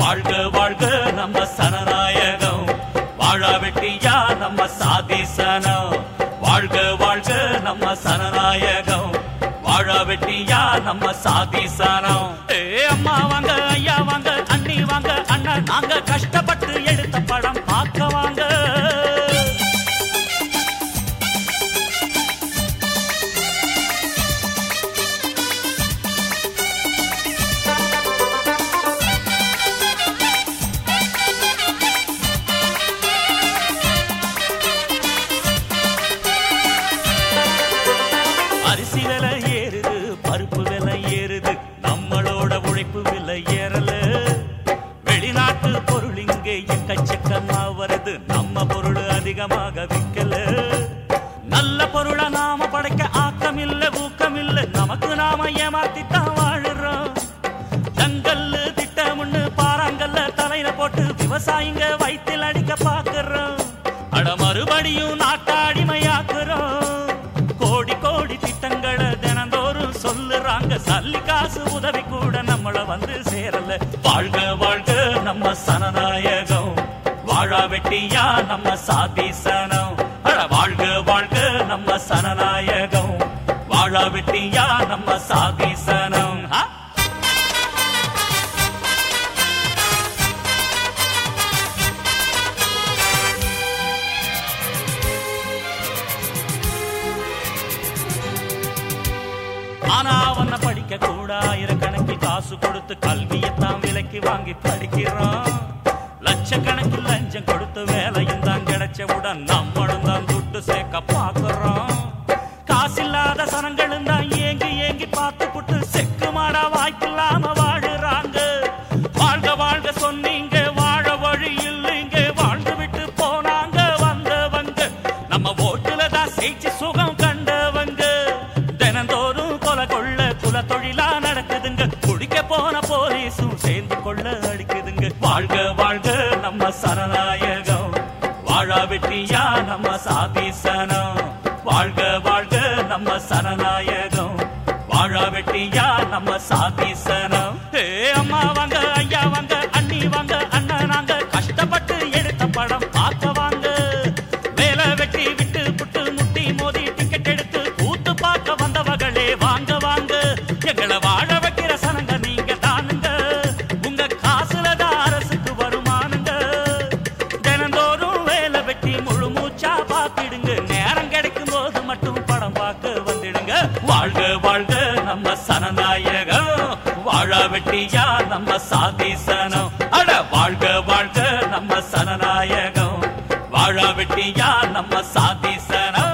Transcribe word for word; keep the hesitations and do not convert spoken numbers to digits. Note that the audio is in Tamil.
வாழ்க வாழ்க நம்ம சனநாயகம், வாழா வெட்டியா நம்ம சாதிசனம். வாழ்க வாழ்க நம்ம சனநாயகம், வாழா வெட்டியா நம்ம சாதிசனம். ஏ அம்மா வாங்க, ஐயா வாங்க, அண்ணி வாங்க, அண்ணன் நாங்க கஷ்டப்பட்டு எடுத்த படம் பார்க்க வாங்க. அரிசி விலை ஏறுது, பருப்பு விலை ஏறுது, நம்மளோட உழைப்பு விலை ஏறல. வெளிநாட்டு பொருள் இங்கே எக்கச்சக்கமா வருது, நம்ம பொருள் அதிகமாக விற்கல. நல்ல பொருளை நாம படைக்க ஆக்கம் இல்ல, ஊக்கம் இல்ல, நமக்கு நாம ஏமாத்தித்தான் வாழுறோம். தங்கல்லு திட்டம்னு பாறாங்கல்ல தலையில போட்டு விவசாயிங்க வயிற்றில் அடிக்க பாக்குறோம். அட மறுபடியும் நாட்டாடிமையாக்குறோம். கோடி கோடி திட்டங்களை தினந்தோறும் சொல்லுறாங்க, சல்லி காசு உதவி கூட நம்மள வந்து சேரல. வாழ்க வாழ்க நம்ம சனநாயகம், வாழா வெட்டியா நம்ம சாதிசனம். அட வாழ்க வாழ்க நம்ம சனநாயகம், வாழா வெட்டியா நம்ம சாதிசனம். ஆனா அவனை படிக்க கூட ஆயிரக்கணக்கில் காசு கொடுத்து கல்வியத்தான் விலைக்கு வாங்கி படிக்கிறான். லட்சக்கணக்கில் லஞ்சம் கொடுத்து வேலையும் தான் கிடைச்சவுடன் நம்மளும் தான் துட்டு சேர்க்க பாக்குறோம். காசில்லாத சனங்களும் தான் ஏங்கி ஏங்கி பார்த்து புட்டு செக்கு மாடா வாய்ப்பில்லாம வாழுறாங்க. வாழ்க வாழ்க சொன்னீங்க, வாழ வழி இல்லைங்க, வாழ்ந்து விட்டு போனாங்க வந்தவங்க. நம்ம ஓட்டுல தான் செய்தி சுகம் கண்டவங்க. தினந்தோறும் கொலை கொள்ள குல தொழிலா நடக்குதுங்க, குடிக்க போன போலீஸும் சேர்ந்து கொள்ள அடிக்குதுங்க. வாழ்க வாழ்க நம்ம சனநாயகம், வாழா வெட்டியா நம்ம சாதிசனம். வாழ்க வாழ்க நம்ம சனநாயகம், வாழா வெட்டியா நம்ம சாதிசனம். ஏ அம்மா வாங்க, ஐயா வாங்க, அண்ணி வாங்க, அண்ணன் நாங்க கஷ்டப்பட்டு எடுத்த படம் பார்க்க வாங்க. வேலை வெட்டி விட்டு புட்டு முட்டி மோதி டிக்கெட் எடுத்து கூத்து பார்க்க வந்தவர்களே வாங்க வாங்க. எங்களை வாழ வைக்கிற சனங்க நீங்க தானுங்க, உங்க காசுல தான் அரசுக்கு வருமானுங்க. தினந்தோறும் வேலை வெட்டி முழு மூச்சா பார்த்திடுங்க, நேரம் கிடைக்கும் போது மட்டும் படம் பார்க்க வந்துடுங்க. வாழ்க வாழ்க நம்ம சனநாயகம், வாழா வெட்டியா நம்ம சாதிசனம். அட வாழ்க வாழ்க நம்ம சனநாயகம், வாழா வெட்டியா நம்ம சாதிசனம்.